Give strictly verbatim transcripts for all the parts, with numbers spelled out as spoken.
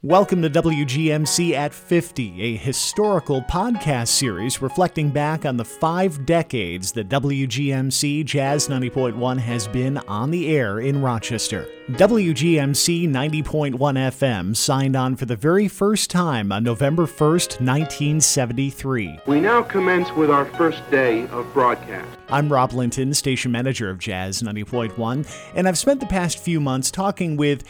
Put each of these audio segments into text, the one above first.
Welcome to W G M C at fifty, a historical podcast series reflecting back on the five decades that W G M C Jazz ninety point one has been on the air in Rochester. W G M C ninety point one F M signed on for the very first time on November first, nineteen seventy-three. We now commence with our first day of broadcast. I'm Rob Linton, station manager of Jazz ninety point one, and I've spent the past few months talking with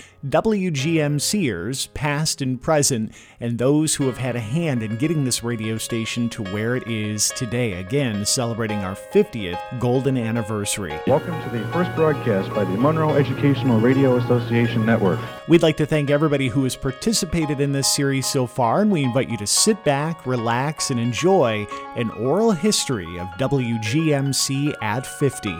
WGMCers, past and present, and those who have had a hand in getting this radio station to where it is today, again celebrating our fiftieth golden anniversary. Welcome to the first broadcast by the Monroe Educational Radio Association Network. We'd like to thank everybody who has participated in this series so far, and we invite you to sit back, relax, and enjoy an oral history of W G M C at fifty.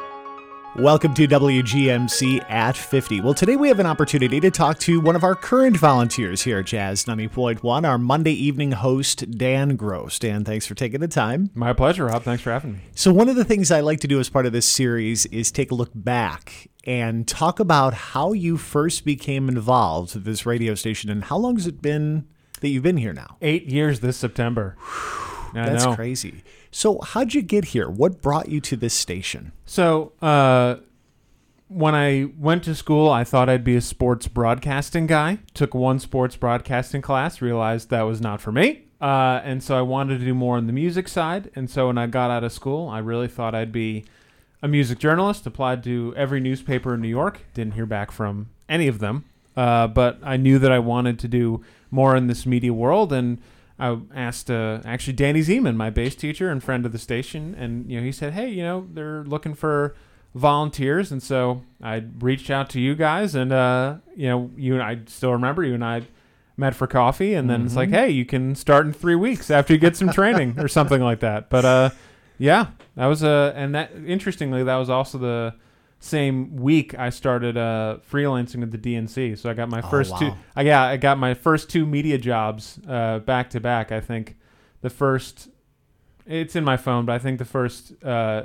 Welcome to W G M C at fifty. Well, today we have an opportunity to talk to one of our current volunteers here at Jazz ninety point one, our Monday evening host, Dan Gross. Dan, thanks for taking the time. My pleasure, Rob. Thanks for having me. So one of the things I like to do as part of this series is take a look back and talk about how you first became involved with this radio station, and how long has it been that you've been here now? Eight years this September. I That's know. crazy. So how'd you get here? What brought you to this station? So, uh, when I went to school, I thought I'd be a sports broadcasting guy. Took one sports broadcasting class, realized that was not for me. Uh, and so I wanted to do more on the music side. And so when I got out of school, I really thought I'd be a music journalist. Applied to every newspaper in New York. Didn't hear back from any of them. Uh, but I knew that I wanted to do more in this media world, and I asked uh, actually Danny Zeman, my bass teacher and friend of the station, and you know he said, "Hey, you know they're looking for volunteers," and so I reached out to you guys, and uh, you know you and I still remember you and I met for coffee, and then mm-hmm. it's like, "Hey, you can start in three weeks after you get some training or something like that." But uh, yeah, that was a uh, and that interestingly that was also the same week I started uh, freelancing at the D N C. So I got my oh, first wow. two. I got I got my first two media jobs uh, back to back. I think the first, it's in my phone, but I think the first uh,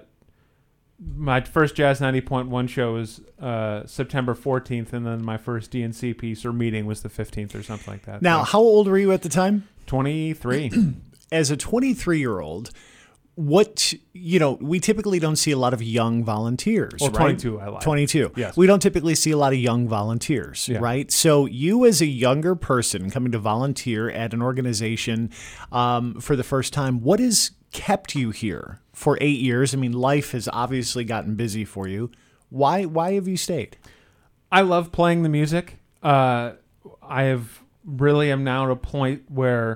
my first Jazz ninety point one show was uh, September fourteenth, and then my first D N C piece or meeting was the fifteenth or something like that. Now, so, how old were you at the time? twenty-three. As a twenty-three-year-old. What, you know, we typically don't see a lot of young volunteers, well, right? twenty-two, I lied. twenty-two. Yes. We don't typically see a lot of young volunteers, yeah. right? So you as a younger person coming to volunteer at an organization um, for the first time, what has kept you here for eight years? I mean, life has obviously gotten busy for you. Why, why have you stayed? I love playing the music. Uh, I have really am now at a point where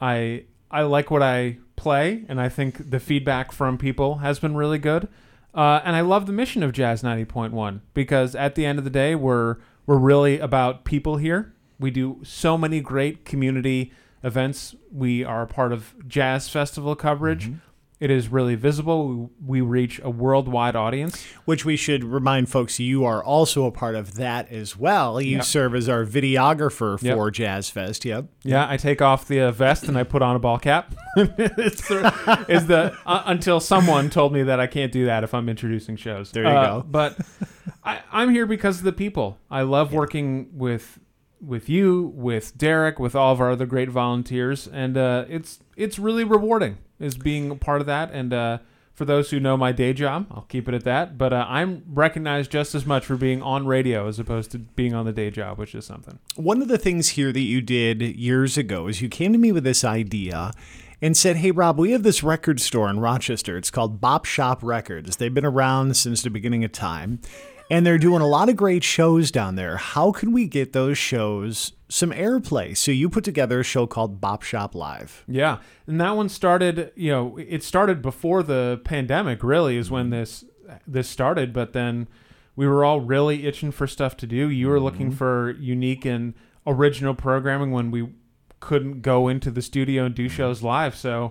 I I like what I play, and I think the feedback from people has been really good. Uh, and I love the mission of Jazz ninety point one, because at the end of the day, we're we're really about people here. We do so many great community events. We are a part of Jazz Festival coverage. Mm-hmm. It is really visible. We, we reach a worldwide audience. Which we should remind folks, you are also a part of that as well. You yep. serve as our videographer for yep. Jazz Fest. Yep. Yeah, I take off the uh, vest and I put on a ball cap. it's the, is the uh, until someone told me that I can't do that if I'm introducing shows. There you uh, go. But I, I'm here because of the people. I love yeah. working with with you, with Derek, with all of our other great volunteers, and uh, it's it's really rewarding is being a part of that. And uh, for those who know my day job, I'll keep it at that. But uh, I'm recognized just as much for being on radio as opposed to being on the day job, which is something. One of the things here that you did years ago is you came to me with this idea and said, "Hey, Rob, we have this record store in Rochester. It's called Bop Shop Records. They've been around since the beginning of time, and they're doing a lot of great shows down there. How can we get those shows some airplay?" So you put together a show called Bop Shop Live. Yeah, and that one started, you know, it started before the pandemic, really, is when this this started. But then we were all really itching for stuff to do. You were mm-hmm. looking for unique and original programming when we couldn't go into the studio and do shows live. So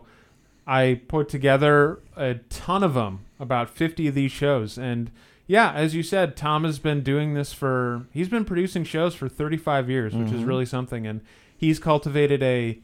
I put together a ton of them, about fifty of these shows. And yeah, as you said, Tom has been doing this for, he's been producing shows for thirty-five years, which mm-hmm. is really something. And he's cultivated a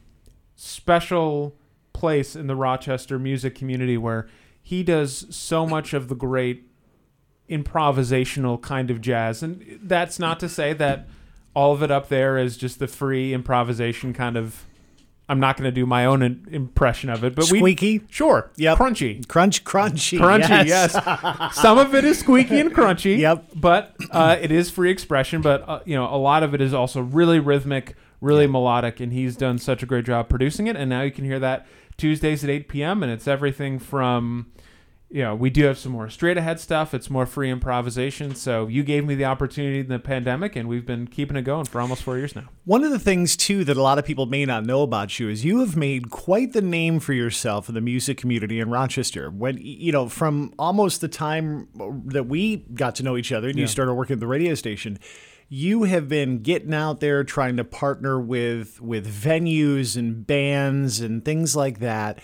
special place in the Rochester music community where he does so much of the great improvisational kind of jazz. And that's not to say that all of it up there is just the free improvisation kind of. I'm not going to do my own in- impression of it, but squeaky. we sure, Yep. crunchy, Crunch, crunchy, crunchy. Yes. Yes, some of it is squeaky and crunchy. Yep. But uh, it is free expression. But uh, you know, a lot of it is also really rhythmic, really melodic, and he's done such a great job producing it. And now you can hear that Tuesdays at eight p.m. and it's everything from. You know, we do have some more straight ahead stuff. It's more free improvisation. So you gave me the opportunity in the pandemic, and we've been keeping it going for almost four years now. One of the things, too, that a lot of people may not know about you is you have made quite the name for yourself in the music community in Rochester. When, you know, from almost the time that we got to know each other and Yeah. you started working at the radio station, you have been getting out there trying to partner with with venues and bands and things like that.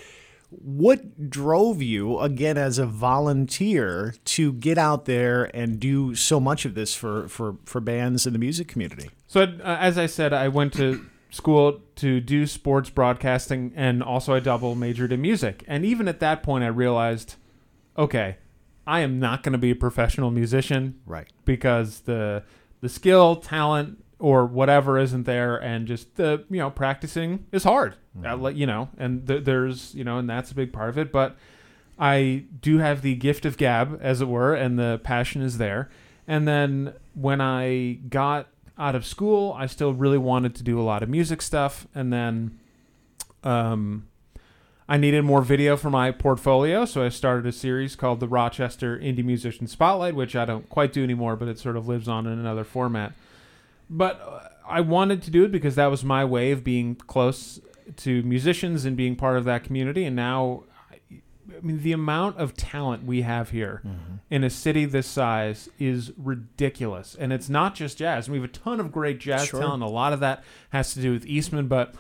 What drove you, again, as a volunteer, to get out there and do so much of this for, for, for bands in the music community? So, uh, as I said, I went to school to do sports broadcasting, and also I double majored in music. And even at that point, I realized, okay, I am not going to be a professional musician, Right. Because the the skill, talent, or whatever isn't there, and just the you know practicing is hard. Mm-hmm. Uh, you know, and th- there's you know, and that's a big part of it. But I do have the gift of gab, as it were, and the passion is there. And then when I got out of school, I still really wanted to do a lot of music stuff, and then um, I needed more video for my portfolio, so I started a series called the Rochester Indie Musician Spotlight, which I don't quite do anymore, but it sort of lives on in another format. But I wanted to do it because that was my way of being close to musicians and being part of that community. And now, I mean, the amount of talent we have here mm-hmm. in a city this size is ridiculous. And it's not just jazz. We have a ton of great jazz Sure. talent. A lot of that has to do with Eastman, but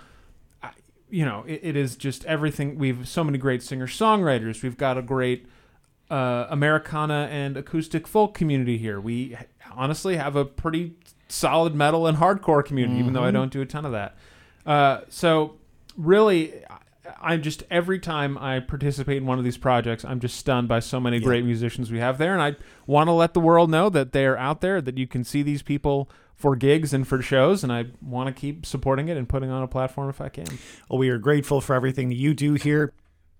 you know, it, it is just everything. We have so many great singer-songwriters. We've got a great uh, Americana and acoustic folk community here. We honestly have a pretty solid metal and hardcore community, mm-hmm. even though I don't do a ton of that. Uh, so really, I'm just, every time I participate in one of these projects, I'm just stunned by so many yeah. great musicians we have there. And I want to let the world know that they're out there, that you can see these people for gigs and for shows, and I want to keep supporting it and putting on a platform if I can. Well, we are grateful for everything that you do here.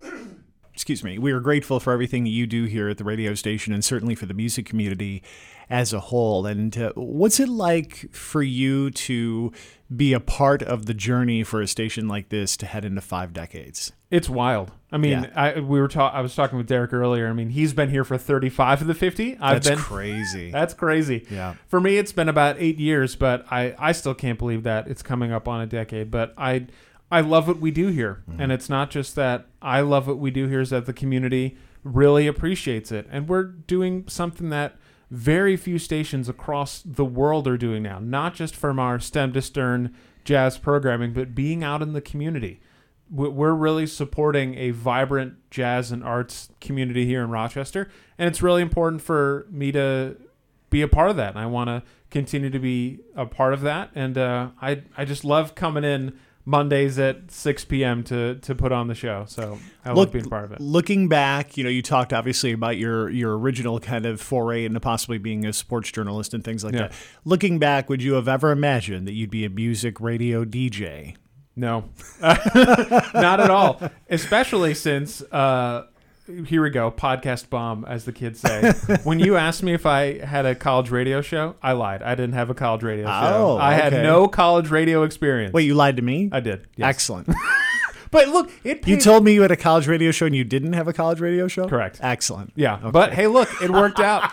Excuse me. We are grateful for everything that you do here at the radio station, and certainly for the music community as a whole. And uh, what's it like for you to be a part of the journey for a station like this to head into five decades? It's wild. I mean, yeah. I we were ta- I was talking with Derek earlier. I mean, he's been here for thirty-five of the fifty. I've that's been, crazy. That's crazy. Yeah. For me, it's been about eight years, but I, I still can't believe that it's coming up on a decade. But I I love what we do here, mm-hmm. and it's not just that I love what we do here; is that the community really appreciates it, and we're doing something that very few stations across the world are doing now. Not just from our stem to stern jazz programming, but being out in the community. We're really supporting a vibrant jazz and arts community here in Rochester, and it's really important for me to be a part of that. And I want to continue to be a part of that. And uh, I I just love coming in Mondays at six p.m. to to put on the show. So I Look, love being part of it. Looking back, you know, you talked obviously about your your original kind of foray into possibly being a sports journalist and things like Yeah. that. Looking back, would you have ever imagined that you'd be a music radio D J? No, not at all. Especially since, uh, here we go, podcast bomb, as the kids say. When you asked me if I had a college radio show, I lied. I didn't have a college radio show. Oh, I had okay. no college radio experience. Wait, you lied to me? I did. Yes. Excellent. But look, it You paid- told me you had a college radio show and you didn't have a college radio show? Correct. Excellent. Yeah, Okay. but hey, look, it worked out.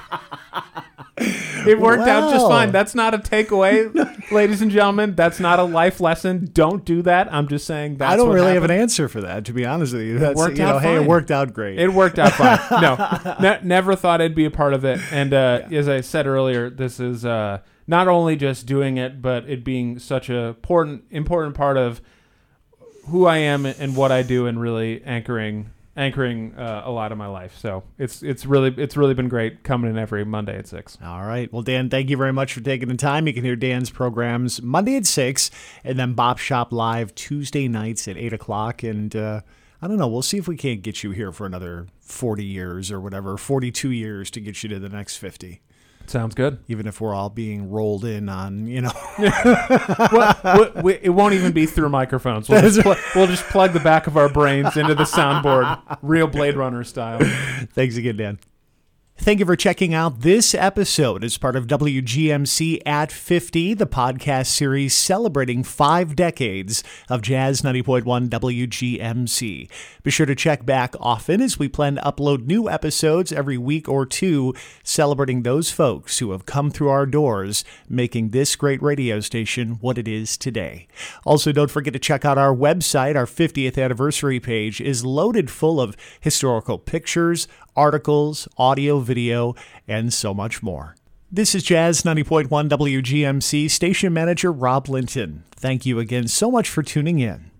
It worked out just Wow. fine. That's not a takeaway, ladies and gentlemen. That's not a life lesson. Don't do that. I'm just saying that's I don't what really happened. have an answer for that, to be honest with you. That's, worked you know, out hey, it fine. worked out great. It worked out fine. No, ne- never thought I'd be a part of it. And uh, Yeah. as I said earlier, this is uh, not only just doing it, but it being such a important, important part of who I am and what I do, and really anchoring, anchoring uh, a lot of my life. So it's it's really it's really been great coming in every Monday at six. All right. Well, Dan, thank you very much for taking the time. You can hear Dan's programs Monday at six, and then Bop Shop Live Tuesday nights at eight o'clock. And uh, I don't know. We'll see if we can't get you here for another forty years or whatever, forty-two years to get you to the next fifty. Sounds good. Even if we're all being rolled in on, you know. well, we, we, it won't even be through microphones. We'll just, pl- we'll just plug the back of our brains into the soundboard, real Blade Runner style. Thanks again, Dan. Thank you for checking out this episode as part of W G M C at fifty, the podcast series celebrating five decades of Jazz ninety point one W G M C. Be sure to check back often as we plan to upload new episodes every week or two, celebrating those folks who have come through our doors, making this great radio station what it is today. Also, don't forget to check out our website. Our fiftieth anniversary page is loaded full of historical pictures, articles, audio, video, and so much more. This is Jazz ninety point one W G M C station manager Rob Linton. Thank you again so much for tuning in.